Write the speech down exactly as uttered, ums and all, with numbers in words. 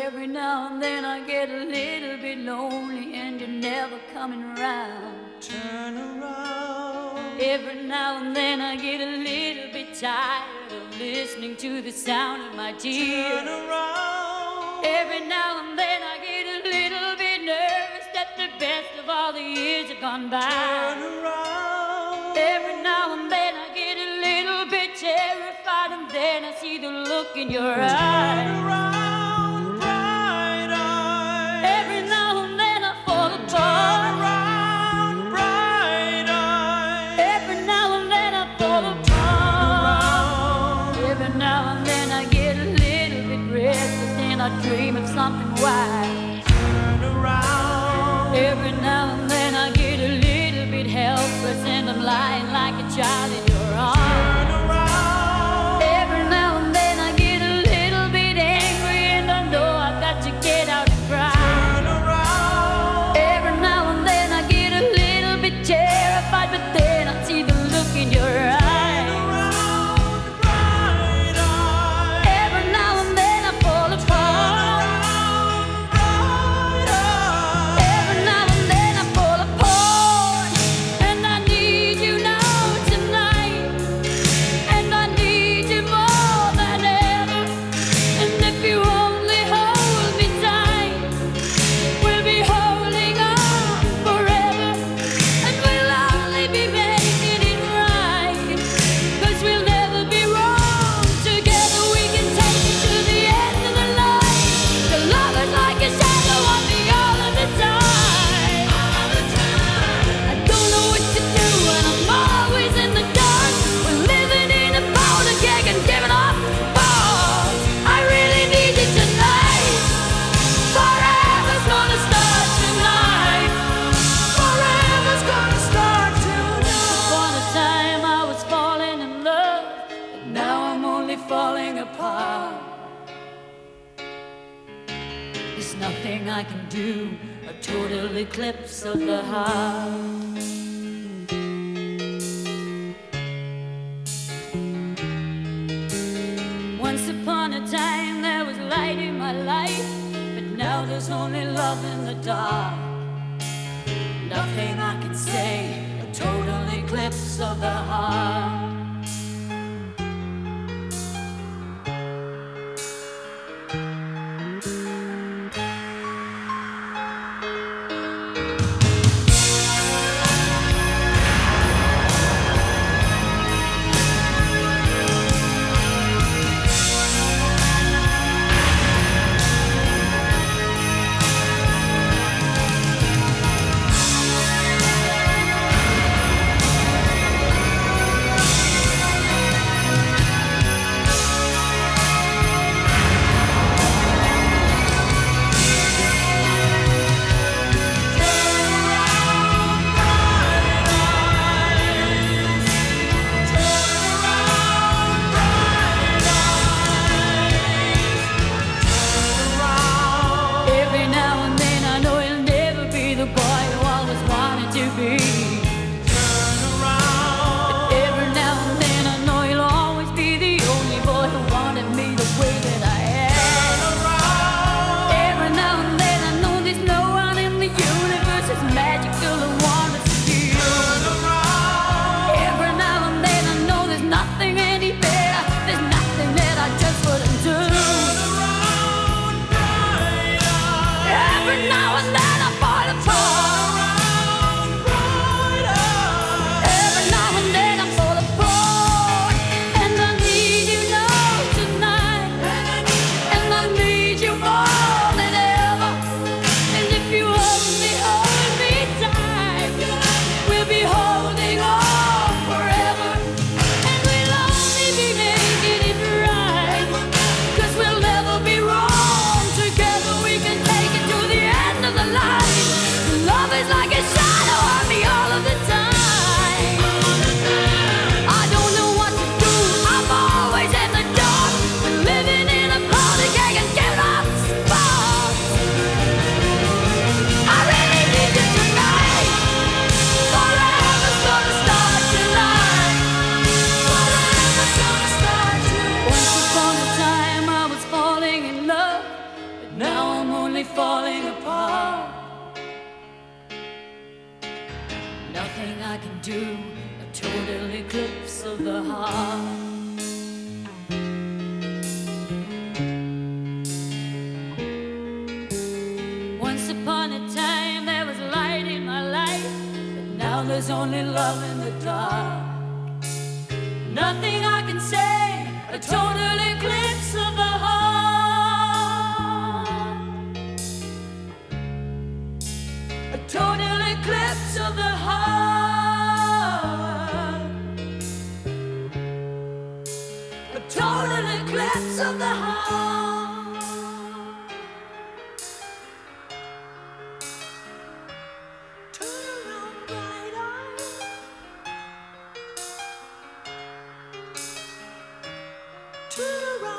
Every now and then I get a little bit lonely and you're never coming around. Turn around. Every now and then I get a little bit tired of listening to the sound of my tears. Turn around. Every now and then I get a little bit nervous that the best of all the years have gone by. Turn around. Every now and then I get a little bit terrified, and then I see the look in your eyes. Turn around, bright eyes. Every now and then I fall apart. Turn around, bright eyes. Every now and then I fall apart. Every now and then I get a little bit restless and I dream of something wild. Turn around. Every now and then I get a little bit helpless and I'm lying like a child in your arms. Turn around. Every now and then I get a little bit angry and I know I've got to get out and cry. Turn around. Every now and then I get a little bit terrified, but then I see the look in your eyes. Every now and then I fall apart. Every now and then I fall apart. And I need you now tonight. And I need you more than ever. And if you only hold me tight, we'll be holding on forever. And we'll only be making it right, 'cause we'll never be wrong. Together we can take it to the end of the line. The love is like a shadow on me all of the time. All the time. I don't know what to do and I'm always in the dark. We're living in a powder keg and giving off balls. I really need you tonight. Forever's gonna start tonight. Forever's gonna start tonight. Upon a time I was falling in love, but now I'm only falling apart. There's nothing I can do, a total eclipse of the heart. Once upon a time there was light in my life, but now there's only love in the dark. Nothing I can say, a total eclipse of the heart. Now I'm only falling apart. Nothing I can do, a total eclipse of the heart. Once upon a time there was light in my life, but now there's only love in the dark. Nothing I can say, a total eclipse of the heart. A total eclipse of the heart. A total eclipse of the heart. Turn around, bright eyes. Turn around.